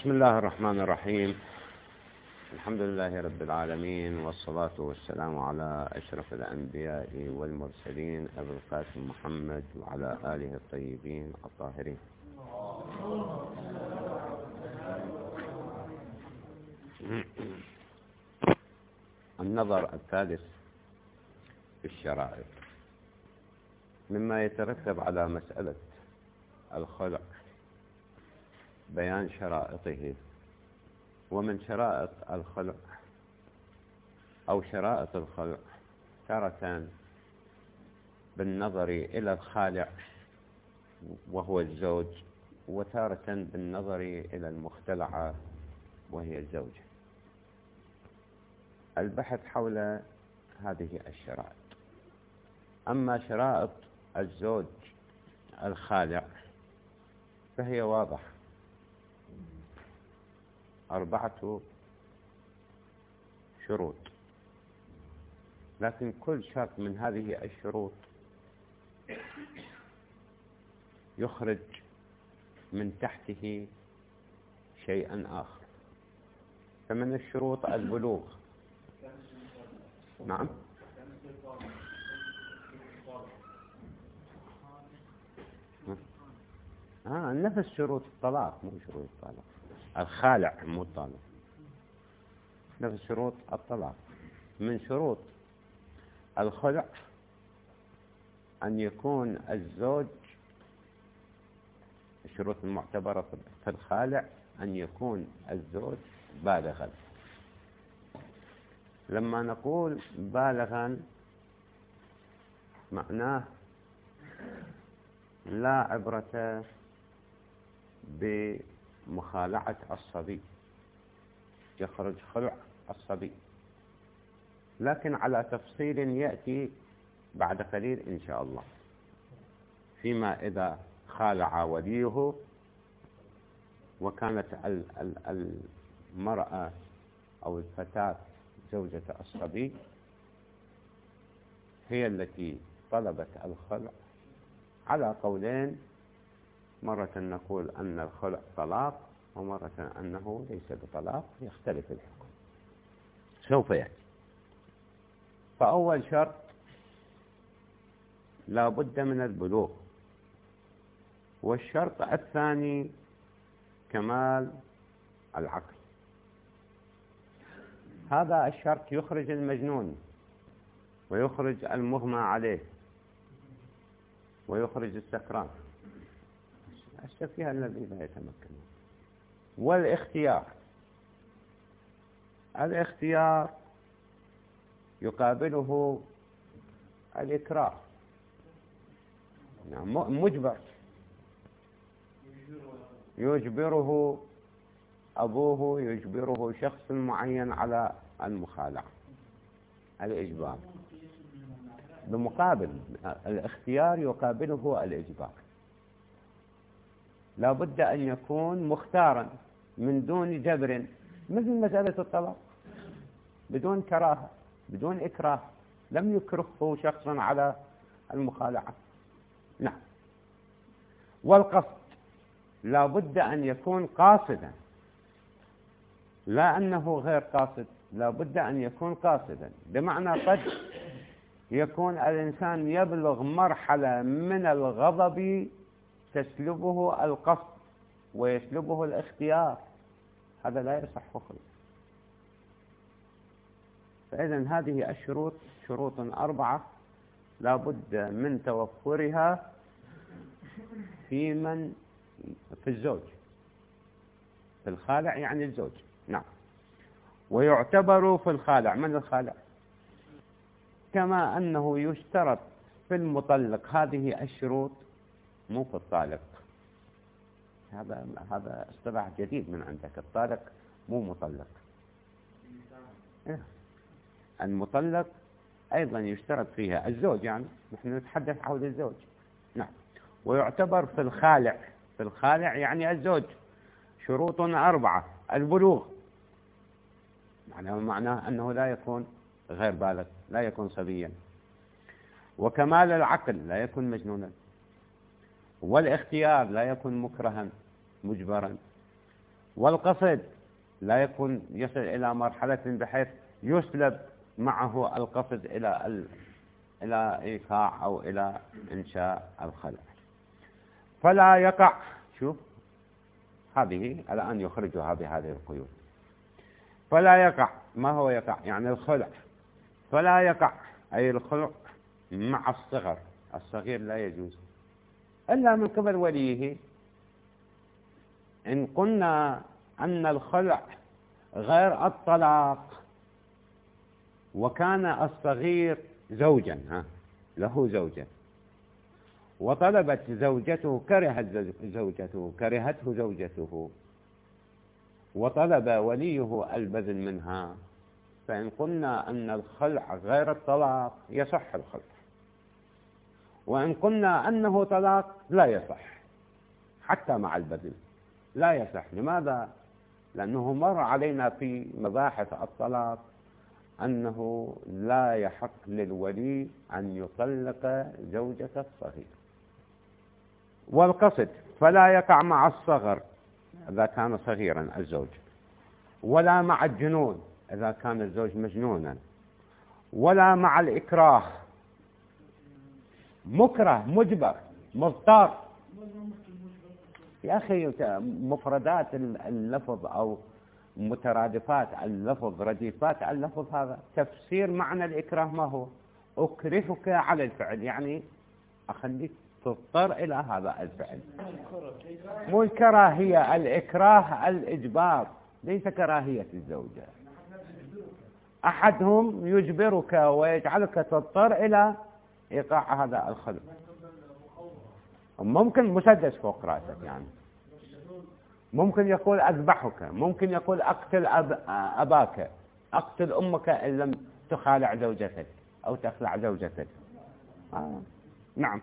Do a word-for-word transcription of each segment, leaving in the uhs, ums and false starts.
بسم الله الرحمن الرحيم. الحمد لله رب العالمين، والصلاة والسلام على أشرف الأنبياء والمرسلين أبي القاسم محمد وعلى آله الطيبين الطاهرين. النظر الثالث في الشرائط مما يترتب على مسألة الخلع بيان شرائطه. ومن شرائط الخلع أو شرائط الخلع تارة بالنظر إلى الخالع وهو الزوج، وتارة بالنظر إلى المختلعة وهي الزوجة. البحث حول هذه الشرائط. أما شرائط الزوج الخالع فهي واضحة، أربعة شروط، لكن كل شرط من هذه الشروط يخرج من تحته شيئا آخر. فمن الشروط البلوغ. نعم. آه نفس شروط الطلاق، مو شروط الطلاق. الخالع مو الطلاق، نفس شروط الطلاق. من شروط الخلع أن يكون الزوج، الشروط المعتبرة في الخالع أن يكون الزوج بالغا. لما نقول بالغا معناه لا عبرة بمخالعة الصبي، يخرج خلع الصبي، لكن على تفصيل يأتي بعد قليل إن شاء الله. فيما إذا خالع وليه وكانت المرأة أو الفتاة زوجة الصبي هي التي طلبت الخلع، على قولين، مرة نقول أن الخلع طلاق ومرة أنه ليس بطلاق، يختلف الحكم سوف يأتي. فأول شرط لا بد من البلوغ، والشرط الثاني كمال العقل. هذا الشرط يخرج المجنون ويخرج المغمى عليه ويخرج السكران، السفيه الذي لا يتمكن. والاختيار، الاختيار يقابله الإكراه، يعني مجبر، يجبره أبوه، يجبره شخص معين على المخالعة، الإجبار. بمقابل الاختيار يقابله الإجبار. لا بد أن يكون مختارا من دون جبر، مثل مسألة الطلاق، بدون كراهة، بدون إكراه، لم يكرهه شخصا على المخالعة. نعم. والقصد لا بد أن يكون قاصدا، لا أنه غير قاصد، لا بد أن يكون قاصدا. بمعنى قد يكون الإنسان يبلغ مرحلة من الغضب تسلبه القصد ويسلبه الاختيار، هذا لا يصح خلع. فإذن هذه الشروط شروط أربعة لا بد من توفرها في من في الزوج، في الخالع يعني الزوج. نعم. ويعتبر في الخالع، من الخالع؟ كما أنه يشترط في المطلق هذه الشروط، مو في الطالق. هذا هذا اصطلاح جديد من عندك، الطالق مو مطلق. المطلق أيضا يشترط فيها الزوج، يعني نحن نتحدث حول الزوج. نعم. ويعتبر في الخالع، في الخالع يعني الزوج شروط أربعة. البلوغ معناه معناه أنه لا يكون غير بالغ، لا يكون صبيا. وكمال العقل، لا يكون مجنونا. والاختيار لا يكون مكرها مجبرا. والقصد لا يكون يصل إلى مرحلة بحيث يسلب معه القصد إلى ال... إلى إيقاع أو إلى إنشاء الخلع. فلا يقع، شوف هذه الآن يخرجها بهذه القيود. فلا يقع، ما هو يقع؟ يعني الخلع. فلا يقع أي الخلع مع الصغر، الصغير لا يجوز إلا من قبل وليه. إن قلنا أن الخلع غير الطلاق وكان الصغير زوجا، ها له زوجة، وطلبت زوجته، كرهت زوجته كرهته زوجته وطلب وليه البذل منها، فإن قلنا أن الخلع غير الطلاق يصح الخلع، وإن قلنا أنه طلاق لا يصح حتى مع البذل، لا يصح. لماذا؟ لأنه مر علينا في مباحث الطلاق أنه لا يحق للولي أن يطلق زوجة الصغير. والقصد فلا يقع مع الصغر إذا كان صغيرا الزوج، ولا مع الجنون إذا كان الزوج مجنونا، ولا مع الإكراه، مكره مجبر مضطر. يا أخي مفردات اللفظ أو مترادفات اللفظ رديفات اللفظ هذا تفسير معنى الإكراه ما هو؟ أكرهك على الفعل، يعني أخليك تضطر إلى هذا الفعل. مو الكراهية، الإكراه الإجبار، ليس كراهية الزوجة. أحدهم يجبرك ويجعلك تضطر إلى إيقاع هذا الخلق. ممكن مسدس فوق رأسك، يعني ممكن يقول أذبحك، ممكن يقول أقتل أب... أباك، أقتل أمك إن لم تخالع زوجتك أو تخلع زوجتك. آه. نعم،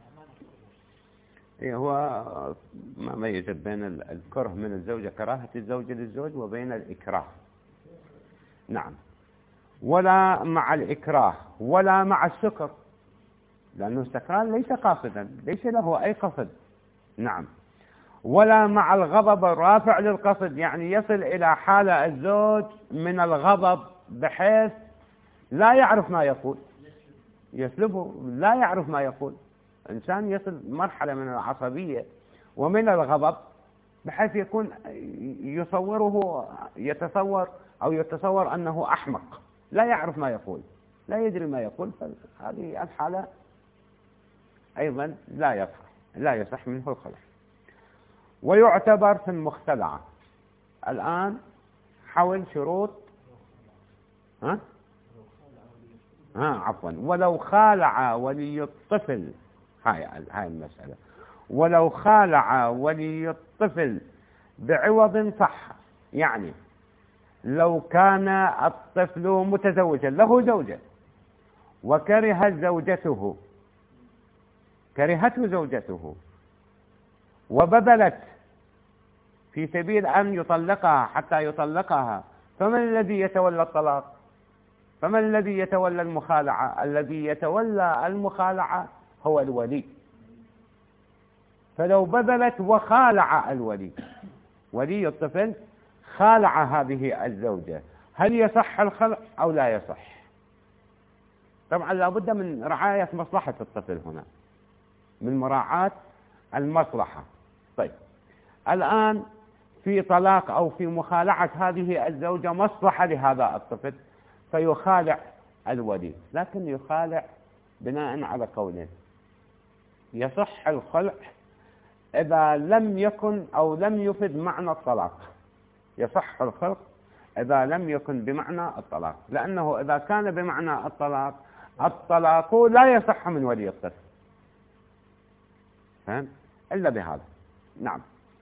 هو ما ميز بين الكره من الزوجة، كراهة الزوج للزوج، وبين الإكراه. نعم. ولا مع الإكراه ولا مع السكر، لأنه السكران ليس قاصدا، ليس له أي قصد. نعم. ولا مع الغضب الرافع للقصد، يعني يصل إلى حالة الزوج من الغضب بحيث لا يعرف ما يقول، يسلبه، لا يعرف ما يقول. إنسان يصل مرحلة من العصبية ومن الغضب بحيث يكون يصوره يتصور أو يتصور أنه أحمق، لا يعرف ما يقول، لا يدري ما يقول. فهذه الحالة أيضا لا يصح لا يصح منه الخلع. ويعتبر في المختلعة. الآن حول شروط، ها ها عفوا ولو خالع ولي الطفل، هاي هاي المسألة. ولو خالع ولي الطفل بعوض صح، يعني لو كان الطفل متزوجا له زوجة وكرهت زوجته كرهته زوجته وبذلت في سبيل أن يطلقها حتى يطلقها، فمن الذي يتولى الطلاق؟ فمن الذي يتولى المخالعة؟ الذي يتولى المخالعة هو الولي. فلو بذلت وخالع الولي، ولي الطفل خالع هذه الزوجة، هل يصح الخلع أو لا يصح؟ طبعا لابد من رعاية مصلحة الطفل هنا، من مراعاة المصلحة. طيب الآن في طلاق أو في مخالعة هذه الزوجة مصلحة لهذا الطفل، فيخالع الولي، لكن يخالع بناء على قوله يصح الخلع إذا لم يكن أو لم يفد معنى الطلاق. يصح الخلع إذا لم يكن بمعنى الطلاق، لأنه إذا كان بمعنى الطلاق الطلاق لا يصح من ولي الطفل، فهم؟ إلا بهذا. نعم.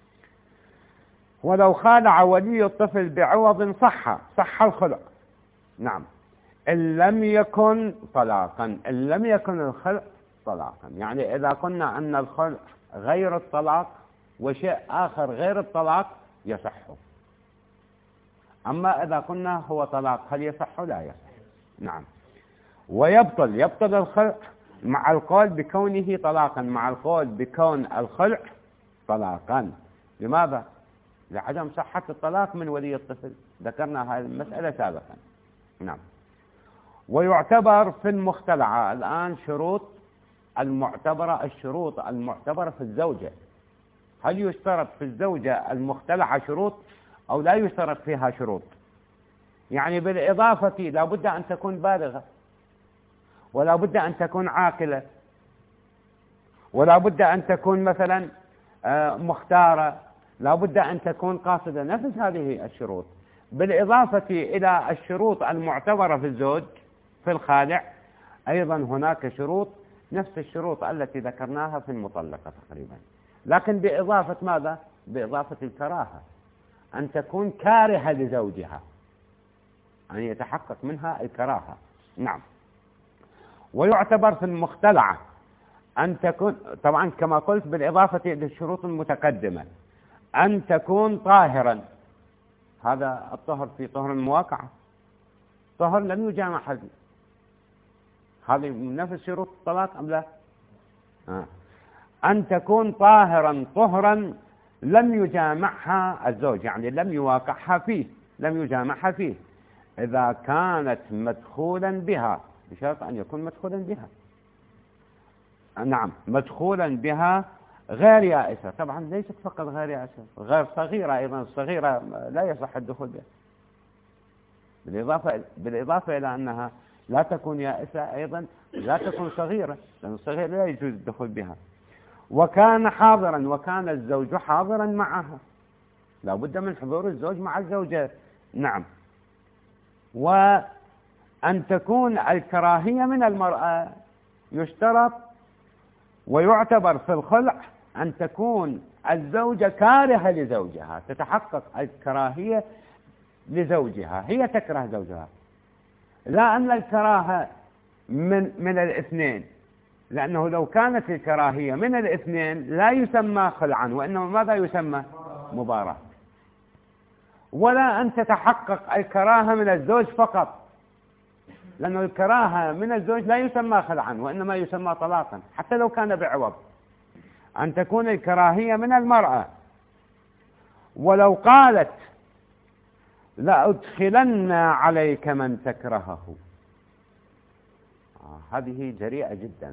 ولو خالع ولي الطفل بعوض صح صح الخلع. نعم، إن لم يكن طلاقا، إن لم يكن الخلع طلاقا، يعني إذا قلنا أن الخلع غير الطلاق وشيء آخر غير الطلاق يصح. أما إذا قلنا هو طلاق هل يصح؟ لا يصح. نعم. ويبطل يبطل الخلع مع القول بكونه طلاقا، مع القول بكون الخلع طلاقا. لماذا؟ لعدم صحة الطلاق من ولي الطفل، ذكرنا هذه المسألة سابقا. نعم. ويعتبر في المختلعة الآن شروط المعتبرة، الشروط المعتبرة في الزوجة، هل يشترط في الزوجة المختلعة شروط أو لا يشترط فيها شروط؟ يعني بالإضافة لا بد أن تكون بالغة، ولا بد أن تكون عاقلة، ولا بد أن تكون مثلا مختارة، لا بد أن تكون قاصدة، نفس هذه الشروط. بالإضافة إلى الشروط المعتبرة في الزوج في الخالع، أيضا هناك شروط نفس الشروط التي ذكرناها في المطلقة تقريبا، لكن بإضافة ماذا؟ بإضافة الكراهة، أن تكون كارهة لزوجها، أن يتحقق منها الكراهة. نعم. ويعتبر في المختلعة أن تكون، طبعا كما قلت بالإضافة إلى الشروط المتقدمة، أن تكون طاهرا، هذا الطهر في طهر المواقعة، طهر لم يجامع حد، هذه من نفس شروط الطلاق أم لا؟ آه. أن تكون طاهرا طهرا لم يجامعها الزوج، يعني لم يواقعها فيه، لم يجامعها فيه، إذا كانت مدخولا بها، بشرط أن يكون مدخولا بها. نعم، مدخولا بها غير يائسة، طبعا ليست فقط غير يائسة، غير صغيرة أيضا، الصغيرة لا يصح الدخول بها، بالإضافة, بالإضافة إلى أنها لا تكون يائسة أيضا لا تكون صغيرة، لأن الصغيرة لا يجوز الدخول بها. وكان حاضرا، وكان الزوج حاضرا معها، لا بد من حضور الزوج مع الزوجة. نعم. وأن تكون الكراهية من المرأة، يشترط ويعتبر في الخلع أن تكون الزوجة كارهة لزوجها، تتحقق الكراهية لزوجها، هي تكره زوجها، لا أن الكراهة من من الاثنين، لأنه لو كانت الكراهية من الاثنين لا يسمى خلعا، وإنما ماذا يسمى؟ مباراة. ولا أن تتحقق الكراهة من الزوج فقط، لأن الكراهة من الزوج لا يسمى خلعا، وإنما يسمى طلاقا حتى لو كان بعوض. أن تكون الكراهية من المرأة، ولو قالت لأدخلن عليك من تكرهه، آه هذه جريئة جدا،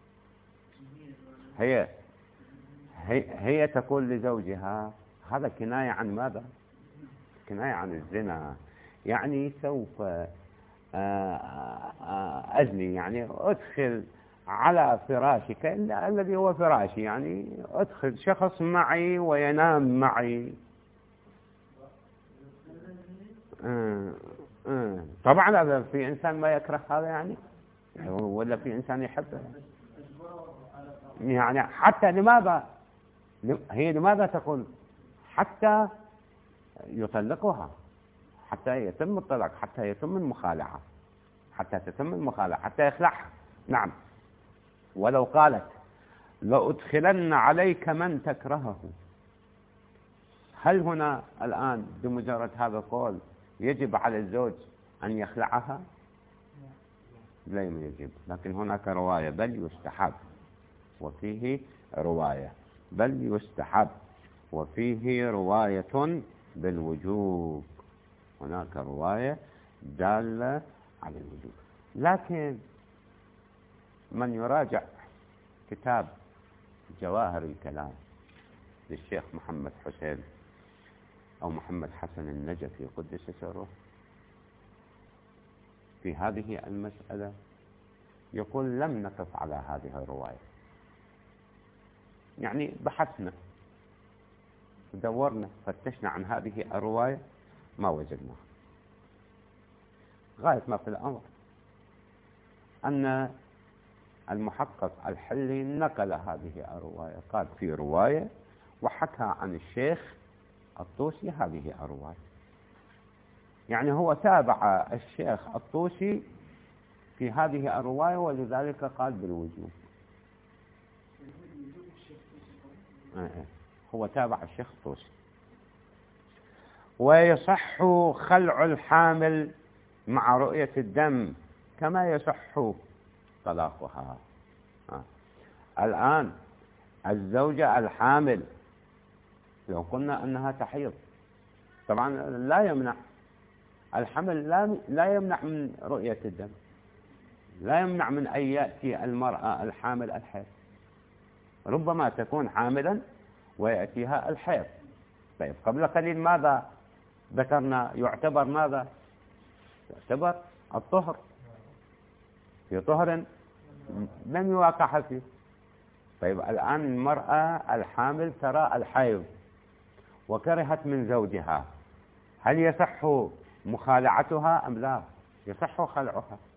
هي هي, هي تقول لزوجها، هذا كناية عن ماذا؟ كناية عن الزنا، يعني سوف أزني، يعني أدخل على فراشك الذي هو فراشي، يعني أدخل شخص معي وينام معي. آه آه. طبعا هذا في إنسان ما يكره هذا يعني، ولا في إنسان يحبه يعني. حتى لماذا هي لماذا تقول حتى يطلقها، حتى يتم الطلاق، حتى يتم المخالعة، حتى تتم المخالعة، حتى يخلعها. نعم. ولو قالت لأدخلن عليك من تكرهه، هل هنا الآن بمجرد هذا القول يجب على الزوج أن يخلعها؟ لا يجب، لكن هناك رواية بل يستحب، وفيه رواية بل يستحب، وفيه رواية بالوجوب، هناك رواية دالة على الوجوب. لكن من يراجع كتاب جواهر الكلام للشيخ محمد حسين أو محمد حسن النجفي قدس سره في هذه المسألة، يقول لم نقف على هذه الرواية، يعني بحثنا دورنا فتشنا عن هذه الرواية ما وجدناها. غاية ما في الأمر أن المحقق الحلي نقل هذه الرواية، قال في رواية وحكى عن الشيخ الطوسي هذه الرواية، يعني هو تابع الشيخ الطوسي في هذه الرواية، ولذلك قال بالوجوب. هو تابع الشيخ الطوسي. ويصح خلع الحامل مع رؤية الدم كما يصح طلاقها. الآن الزوجة الحامل لو قلنا أنها تحيض طبعا لا يمنع الحمل، لا لا يمنع من رؤية الدم، لا يمنع من أن يأتي المرأة الحامل الحيض، ربما تكون حاملا ويأتيها الحيض. طيب قبل قليل ماذا ذكرنا؟ يعتبر ماذا؟ يعتبر الطهر، في طهر لم يواقع فيه. طيب الآن المرأة الحامل ترى الحيض وكرهت من زوجها، هل يصح مخالعتها أم لا؟ يصح خلعها.